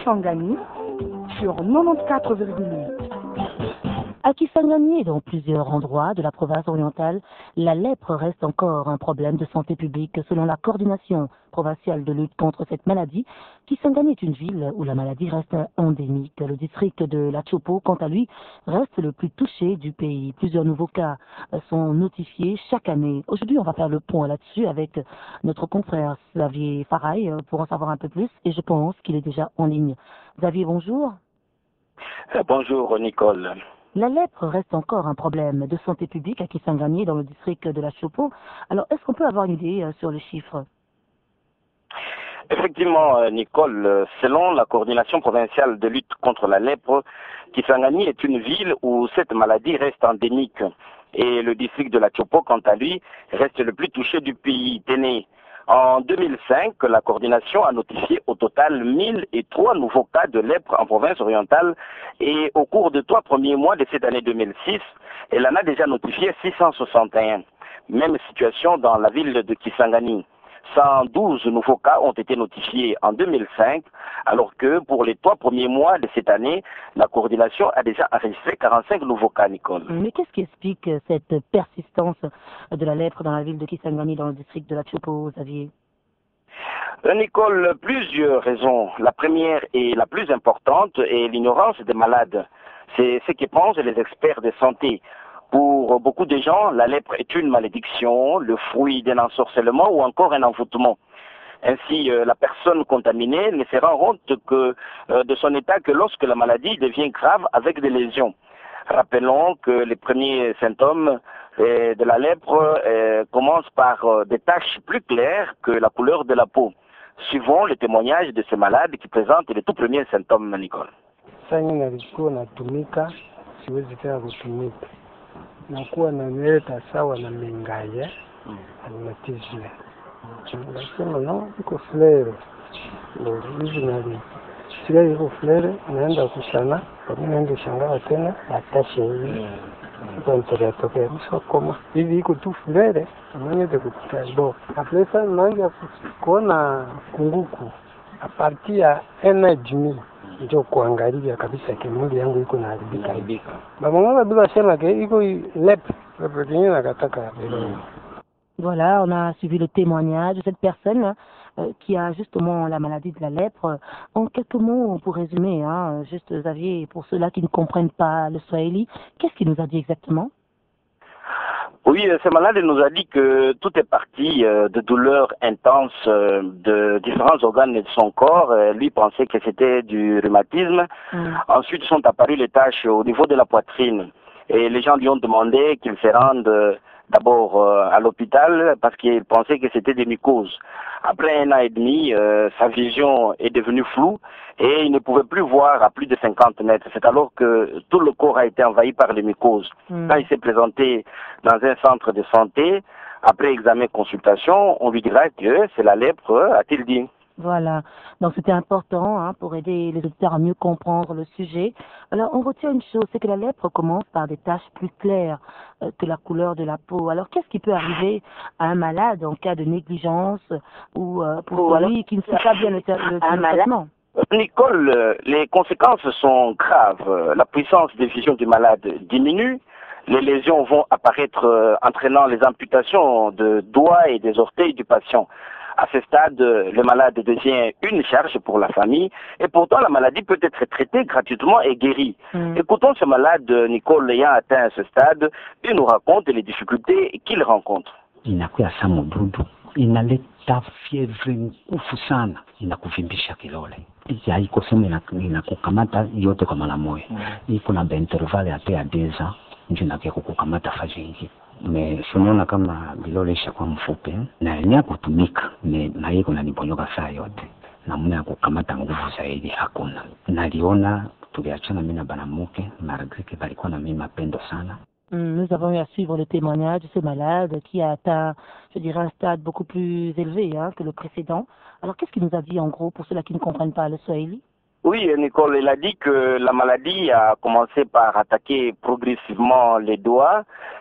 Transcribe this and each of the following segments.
Kisangani sur 94,8. À Kisangani et dans plusieurs endroits de la province orientale, la lèpre reste encore un problème de santé publique selon la coordination provinciale de lutte contre cette maladie. Kisangani est une ville où la maladie reste endémique. Le district de La Chopo, quant à lui, reste le plus touché du pays. Plusieurs nouveaux cas sont notifiés chaque année. Aujourd'hui, on va faire le point là-dessus avec notre confrère Xavier Faraille pour en savoir un peu plus et je pense qu'il est déjà en ligne. Xavier, bonjour. Bonjour Nicole. La lèpre reste encore un problème de santé publique à Kisangani dans le district de La Chopo. Alors, est-ce qu'on peut avoir une idée sur les chiffres? Effectivement, Nicole, selon la coordination provinciale de lutte contre la lèpre, Kisangani est une ville où cette maladie reste endémique. Et le district de La Chopo, quant à lui, reste le plus touché du pays. En 2005, la coordination a notifié au total 1003 nouveaux cas de lèpre en province orientale et au cours des 3 premiers mois de cette année 2006, elle en a déjà notifié 661. Même situation dans la ville de Kisangani. 112 nouveaux cas ont été notifiés en 2005, alors que pour les 3 premiers mois de cette année, la coordination a déjà enregistré 45 nouveaux cas, Nicole. Mais qu'est-ce qui explique cette persistance de la lèpre dans la ville de Kisangani, dans le district de La Chopo, Xavier? Nicole, plusieurs raisons. La première et la plus importante est l'ignorance des malades. C'est ce que pensent les experts de santé. Pour beaucoup de gens, la lèpre est une malédiction, le fruit d'un ensorcellement ou encore un envoûtement. Ainsi, la personne contaminée ne se rend compte de son état que lorsque la maladie devient grave avec des lésions. Rappelons que les premiers symptômes de la lèpre commencent par des taches plus claires que la couleur de la peau, suivant les témoignages de ces malades qui présentent les tout premiers symptômes, Nicole. Nakuwa nameleta sawa na mingaye alimatizile nasema no iko flare ndo originally sila iko flare naenda kusana kama naenda shangaa tena atashe hivi ndio tokea msokoma hivi iko tu flare amanye de kutabo aflesa nanga kuona kunguku a partir ya energy ndio kuangalia kabisa kimwili yangu iko naharibika. Mama bila sema ke iko lèpre yenyewe nakataka. Voilà, on a suivi le témoignage de cette personne qui a justement la maladie de la lèpre. En quelques mots, pour résumer, juste Xavier, pour ceux-là qui ne comprennent pas le swahili, qu'est-ce qu'il nous a dit exactement? Oui, ce malade nous a dit que tout est parti de douleurs intenses de différents organes de son corps. Lui pensait que c'était du rhumatisme. Ensuite sont apparues les taches au niveau de la poitrine. Et les gens lui ont demandé qu'il se rende d'abord à l'hôpital parce qu'il pensait que c'était des mycoses. Après 1 an et demi, sa vision est devenue floue et il ne pouvait plus voir à plus de 50 mètres. C'est alors que tout le corps a été envahi par les mycoses. Quand il s'est présenté dans un centre de santé, après examen et consultation, on lui dira que c'est la lèpre, a-t-il dit. Voilà, donc c'était important pour aider les auditeurs à mieux comprendre le sujet. Alors on retient une chose, c'est que la lèpre commence par des taches plus claires que la couleur de la peau. Alors qu'est-ce qui peut arriver à un malade en cas de négligence ou pour celui qui ne sait pas bien le traitement? Nicole, les conséquences sont graves. La puissance de vision du malade diminue. Les lésions vont apparaître entraînant les amputations de doigts et des orteils du patient. À ce stade, le malade devient une charge pour la famille et pourtant la maladie peut être traitée gratuitement et guérie. Écoutons ce malade, Nicole, ayant atteint ce stade, il nous raconte les difficultés qu'il rencontre. Inakuwa samu dudu, inaleta fievre nguvu sana, inakuvimbisha kilole. Haiko sema inakukamata yote kwa mara moja. Iko na interval ya 2 ans, ndio inakuwa kukamata fazi hii. Tunaona kama bilole ishakuwa mfupi na yenyewe kutumika na yeye kunaniponyoka saa yote, namna ya kukamata nguvu zaidi hakuna. Naliona tuliachana mimi na banamuke Marguerite balikuwa na mimi mapendo sana. Nous avons eu à suivre le témoignage de ce malade qui a atteint, je dirais, un stade beaucoup plus élevé que le précédent. Alors qu'est-ce qu'il nous a dit en gros pour ceux-là qui ne comprennent pas le swahili? Oui, Nicole, il a dit que la maladie a commencé par attaquer progressivement les doigts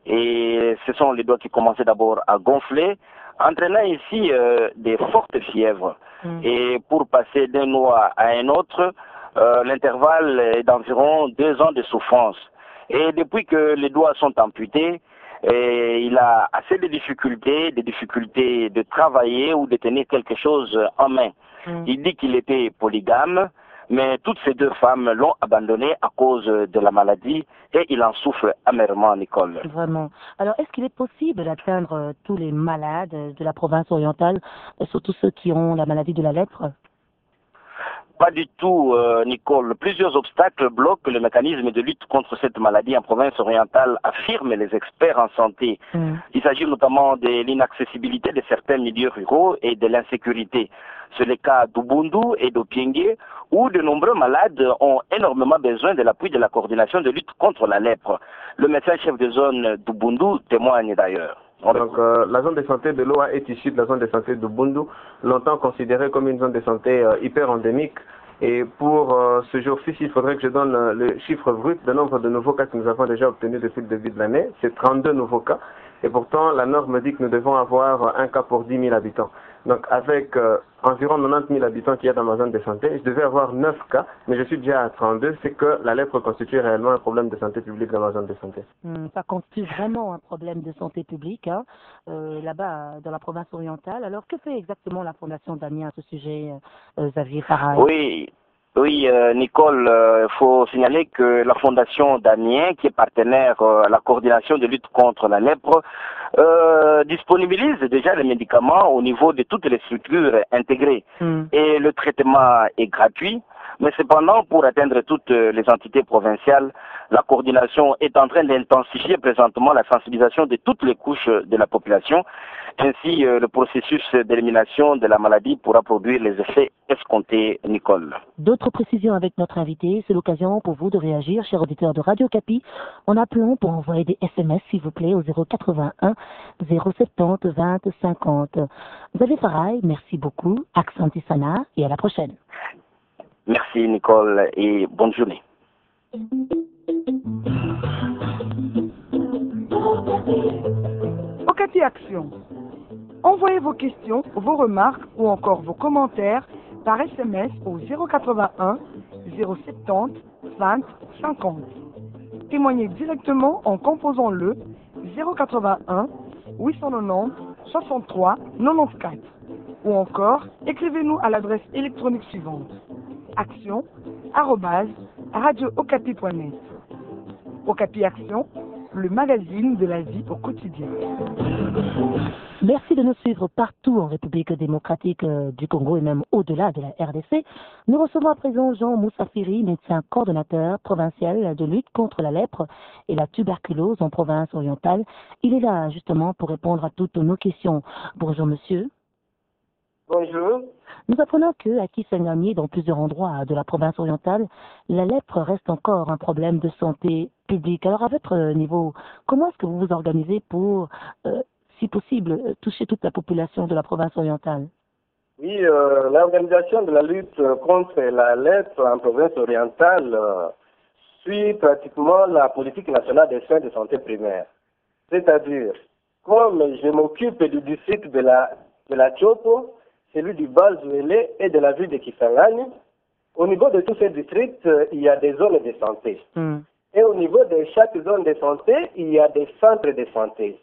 et ce sont les doigts qui commençaient d'abord à gonfler, entraînant ici des fortes fièvres. Et pour passer d'un doigt à un autre, L'intervalle est d'environ 2 ans de souffrance. Et depuis que les doigts sont amputés, il a assez de difficultés de travailler ou de tenir quelque chose en main. Il dit qu'il était polygame, mais toutes ces 2 femmes l'ont abandonné à cause de la maladie et il en souffre amèrement, Nicole. Vraiment. Alors, est-ce qu'il est possible d'atteindre tous les malades de la province orientale, surtout ceux qui ont la maladie de la lèpre? Pas du tout, Nicole. Plusieurs obstacles bloquent le mécanisme de lutte contre cette maladie en province orientale, affirment les experts en santé. Il s'agit notamment de l'inaccessibilité de certains milieux ruraux et de l'insécurité. C'est le cas d'Ubundu et d'Opiengue, où de nombreux malades ont énormément besoin de l'appui de la coordination de lutte contre la lèpre. Le médecin-chef de zone d'Ubundu témoigne d'ailleurs. Donc, la zone de santé de l'OA est issue de la zone de santé de Bundu, longtemps considérée comme une zone de santé hyper endémique. Et pour ce jour-ci, il faudrait que je donne le chiffre brut du nombre de nouveaux cas que nous avons déjà obtenus depuis le début de l'année. C'est 32 nouveaux cas. Et pourtant, la norme dit que nous devons avoir un cas pour 10 000 habitants. Donc, avec environ 90 000 habitants qu'il y a dans ma zone de santé, je devais avoir 9 cas, mais je suis déjà à 32. C'est que la lèpre constitue réellement un problème de santé publique dans ma zone de santé. Ça constitue vraiment un problème de santé publique, hein, là-bas, dans la province orientale. Alors, que fait exactement la Fondation Damien à ce sujet, Xavier Faray? Oui, Nicole, il faut signaler que la Fondation Damien, qui est partenaire à la coordination de lutte contre la lèpre, disponibilise déjà les médicaments au niveau de toutes les structures intégrées. Et le traitement est gratuit. Mais cependant, pour atteindre toutes les entités provinciales, la coordination est en train d'intensifier présentement la sensibilisation de toutes les couches de la population. Ainsi, le processus d'élimination de la maladie pourra produire les effets escomptés, Nicole. D'autres précisions avec notre invité. C'est l'occasion pour vous de réagir, chers auditeurs de Radio Capi, en appelant pour envoyer des SMS, s'il vous plaît, au 081 070 20 50. Xavier Faray, merci beaucoup. Aksanti Sana et à la prochaine. Merci, Nicole, et bonne journée. Okapi Action. Envoyez vos questions, vos remarques ou encore vos commentaires par SMS au 081 070 20 50. Témoignez directement en composant le 081 890 63 94 ou encore écrivez-nous à l'adresse électronique suivante action@radiookapi.net. Okapi Action, le magazine de la vie au quotidien. Merci de nous suivre partout en République démocratique du Congo et même au-delà de la RDC. Nous recevons à présent Jean Moussafiri, médecin coordonnateur provincial de lutte contre la lèpre et la tuberculose en province orientale. Il est là justement pour répondre à toutes nos questions. Bonjour monsieur. Bonjour. Nous apprenons que à Kisangani, dans plusieurs endroits de la province orientale, la lèpre reste encore un problème de santé publique. Alors à votre niveau, comment est-ce que vous vous organisez pour, si possible, toucher toute la population de la province orientale? Oui, l'organisation de la lutte contre la lèpre en province orientale suit pratiquement la politique nationale des soins de santé primaire. C'est-à-dire, comme je m'occupe du district de la Chopo, celui du Bas-Zouélé et de la ville de Kisangani, au niveau de tous ces districts, il y a des zones de santé. Et au niveau de chaque zone de santé, il y a des centres de santé.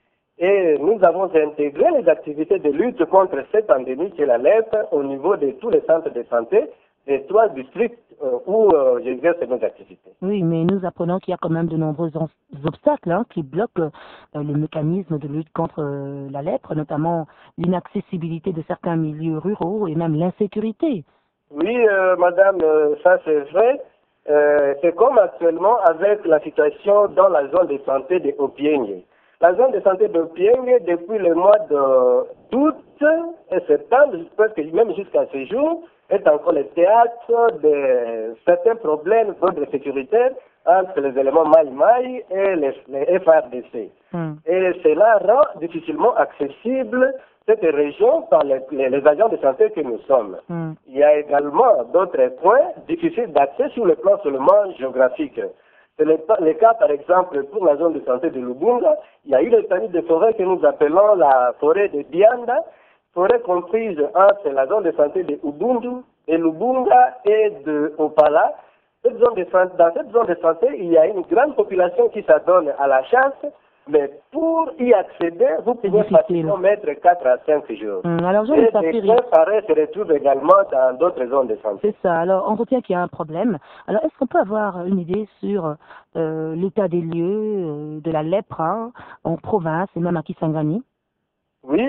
Et nous avons intégré les activités de lutte contre cette endémie qui est la lèpre au niveau de tous les centres de santé des 3 districts où j'exerce mes activités. Oui, mais nous apprenons qu'il y a quand même de nombreux obstacles qui bloquent le mécanisme de lutte contre la lèpre, notamment l'inaccessibilité de certains milieux ruraux et même l'insécurité. Oui, madame, ça c'est vrai. C'est comme actuellement avec la situation dans la zone de santé de Opiengue. La zone de santé d'Opiengue, depuis le mois d'août et septembre, presque même jusqu'à ce jour, est encore le théâtre de certains problèmes d'ordre sécuritaire entre les éléments Maï-Maï et les FARDC. Et cela rend difficilement accessible cette région par les agents de santé que nous sommes. Il y a également d'autres points difficiles d'accès sur le plan seulement géographique. C'est le cas, par exemple, pour la zone de santé de Lubunga. Il y a eu l'étendue de forêt que nous appelons la forêt de Dianda, forêt comprise entre la zone de santé de Ubundu de Lubunga et de Opala. Dans cette zone de santé, il y a une grande population qui s'adonne à la chasse, mais pour y accéder, vous pouvez facilement mettre 4 à 5 jours. Alors, Jean et Moussafiri, des cas pareils se retrouvent également dans d'autres zones de santé. c'est ça. Alors, on retient qu'il y a un problème. Alors, est-ce qu'on peut avoir une idée sur l'état des lieux de la lèpre en province et même à Kisangani? Oui,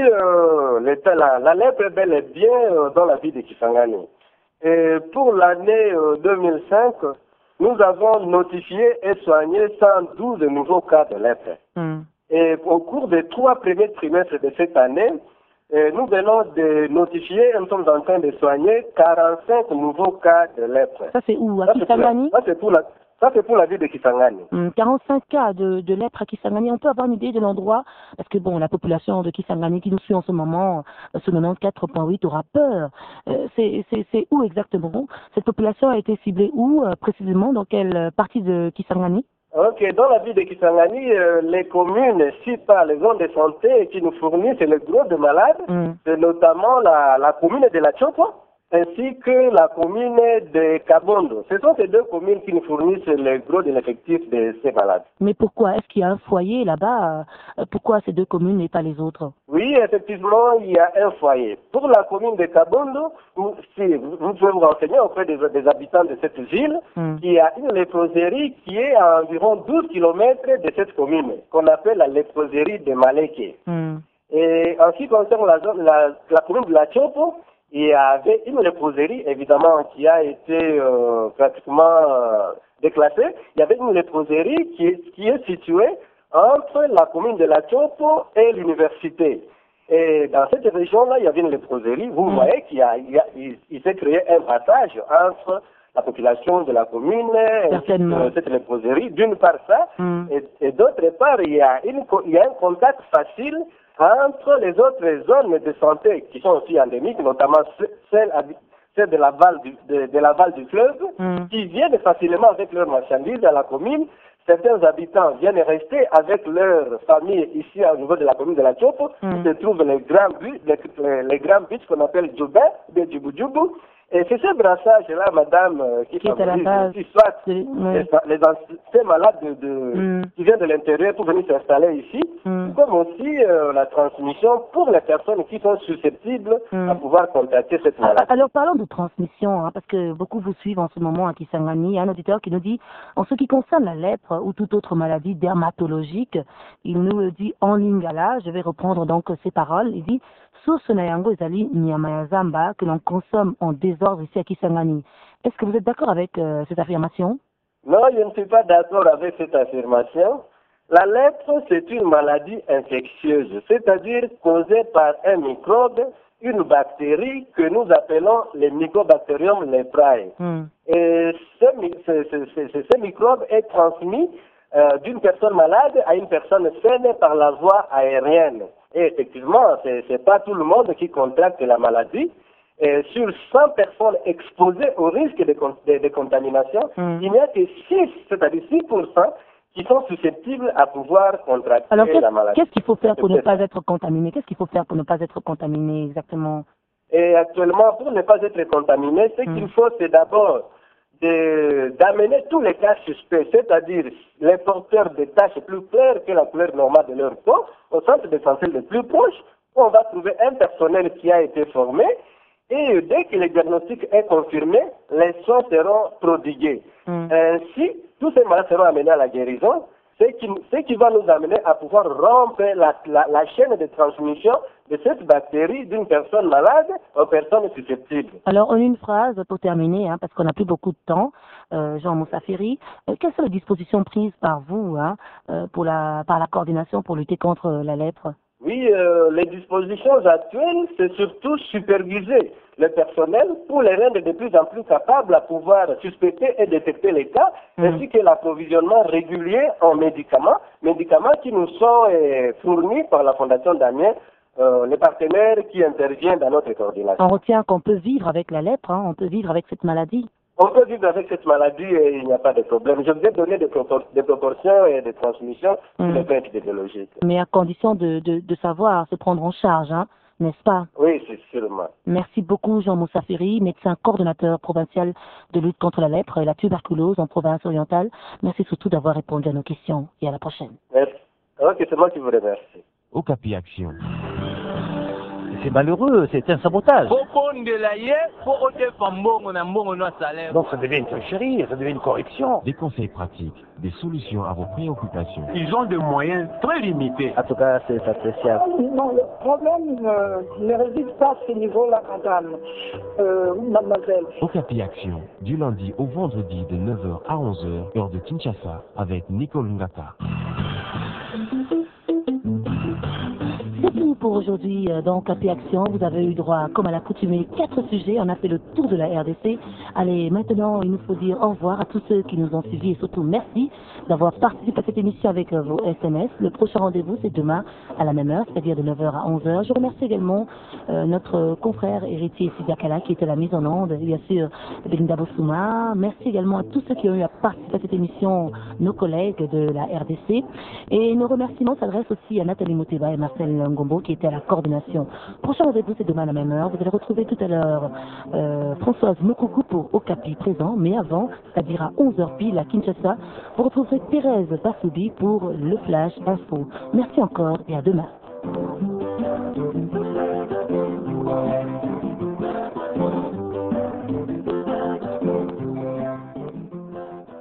la lèpre est bel et bien dans la ville de Kisangani. Et pour l'année 2005, nous avons notifié et soigné 112 nouveaux cas de lèpre. Et au cours des 3 premiers trimestres de cette année, nous venons de notifier, nous sommes en train de soigner 45 nouveaux cas de lèpre. Ça, c'est où? À Kisangani? Ça, c'est pour la ville de Kisangani. 45 cas de lèpre à Kisangani. On peut avoir une idée de l'endroit? Parce que, bon, la population de Kisangani qui nous suit en ce moment, ce 94.8, aura peur. C'est où exactement? Cette population a été ciblée où, précisément? Dans quelle partie de Kisangani? Ok, dans la ville de Kisangani, les communes, si par les zones de santé qui nous fournissent le gros de malades, c'est notamment la commune de la Chopo, ainsi que la commune de Kabondo. Ce sont ces 2 communes qui nous fournissent le gros de l'effectif de ces malades. Mais pourquoi? Est-ce qu'il y a un foyer là-bas? Pourquoi ces 2 communes et pas les autres? Oui, effectivement, il y a un foyer. Pour la commune de Kabondo, vous pouvez vous renseigner auprès des habitants de cette ville, il y a une léproserie qui est à environ 12 km de cette commune, qu'on appelle la léproserie de Maleke. Et en ce qui concerne la commune de la Chopo, il y avait une léproserie, évidemment, qui a été pratiquement déclassée. Il y avait une léproserie qui est située entre la commune de la Chopo et l'université. Et dans cette région-là, il y avait une léproserie. Vous voyez qu'il s'est créé un passage entre la population de la commune et cette léproserie. D'une part ça, et d'autre part, il y a un contact facile entre les autres zones de santé qui sont aussi endémiques, notamment celles de l'aval du fleuve, qui viennent facilement avec leurs marchandises à la commune. Certains habitants viennent rester avec leur famille ici au niveau de la commune de la Chopo. Il se trouvent les grands bus qu'on appelle Djoubé, de Djoubou. Et c'est ce brassage-là, madame, qui favorise, soit ces malades qui viennent de l'intérieur pour venir s'installer ici, comme aussi la transmission pour les personnes qui sont susceptibles à pouvoir contacter cette maladie. Alors parlons de transmission, parce que beaucoup vous suivent en ce moment à Kisangani. Il y a un auditeur qui nous dit, en ce qui concerne la lèpre ou toute autre maladie dermatologique, il nous le dit en lingala, je vais reprendre donc ses paroles, il dit, source nayango ezali nyama ya zamba que l'on consomme en désordre ici à Kisangani. Est-ce que vous êtes d'accord avec cette affirmation? Non, je ne suis pas d'accord avec cette affirmation. La lèpre, c'est une maladie infectieuse, c'est-à-dire causée par un microbe, une bactérie que nous appelons le Mycobacterium leprae. Et ce microbe est transmis d'une personne malade à une personne saine par la voie aérienne. Et effectivement, c'est pas tout le monde qui contracte la maladie. Et sur 100 personnes exposées au risque de contamination, il n'y a que 6, c'est-à-dire 6% qui sont susceptibles à pouvoir contracter la maladie. Qu'est-ce qu'il faut faire pour ne pas être contaminé? Qu'est-ce qu'il faut faire pour ne pas être contaminé exactement? Et actuellement, pour ne pas être contaminé, ce qu'il faut, c'est d'abord d'amener tous les cas suspects, c'est-à-dire les porteurs de taches plus claires que la couleur normale de leur peau, au centre de santé le plus proche, où on va trouver un personnel qui a été formé, et dès que le diagnostic est confirmé, les soins seront prodigués. Ainsi, tous ces malades seront amenés à la guérison, ce qui va nous amener à pouvoir rompre la chaîne de transmission de cette bactérie d'une personne malade aux personnes susceptibles. Alors, en une phrase pour terminer, parce qu'on n'a plus beaucoup de temps, Jean Moussafiri, quelles sont les dispositions prises par vous par la coordination pour lutter contre la lèpre? Oui, les dispositions actuelles, c'est surtout superviser le personnel pour les rendre de plus en plus capables à pouvoir suspecter et détecter les cas, ainsi que l'approvisionnement régulier en médicaments qui nous sont fournis par la Fondation Damien, les partenaires qui interviennent dans notre coordination. On retient qu'on peut vivre avec la lèpre, on peut vivre avec cette maladie. On peut vivre avec cette maladie et il n'y a pas de problème. Je vous ai donné des proportions et des transmissions sur le plan épidémiologique. Mais à condition de savoir se prendre en charge, n'est-ce pas? Oui, c'est sûrement. Merci beaucoup Jean Moussa Ferry, médecin coordonnateur provincial de lutte contre la lèpre et la tuberculose en province orientale. Merci surtout d'avoir répondu à nos questions et à la prochaine. Merci. Ok, c'est moi qui vous remercie. Okapi Action. C'est malheureux, c'est un sabotage. Donc ça devient une tricherie, ça devient une corruption. Des conseils pratiques, des solutions à vos préoccupations. Ils ont des moyens très limités. En tout cas, c'est appréciable. Non, le problème ne réside pas à ce niveau-là, mademoiselle. Okapi Action, du lundi au vendredi de 9h à 11h, heure de Kinshasa, avec Nicole Ngata. C'est tout pour aujourd'hui dans Okapi Action. Vous avez eu droit, comme à l'accoutumée, 4 sujets. On a fait le tour de la RDC. Allez, maintenant, il nous faut dire au revoir à tous ceux qui nous ont suivis et surtout merci d'avoir participé à cette émission avec vos SMS. Le prochain rendez-vous, c'est demain à la même heure, c'est-à-dire de 9h à 11h. Je remercie également notre confrère héritier Sidiakala qui était à la mise en onde, et bien sûr Belinda Bossouma. Merci également à tous ceux qui ont eu à participer à cette émission, nos collègues de la RDC. Et nos remerciements s'adressent aussi à Nathalie Mouteba et Marcel Ngombo qui étaient à la coordination. Prochain rendez-vous, c'est demain à la même heure. Vous allez retrouver tout à l'heure Françoise Moukoukou pour Okapi présent, mais avant, c'est-à-dire à 11h pile à Kinshasa, vous retrouverez Thérèse Bassoubi pour le Flash Info. Merci encore et à demain.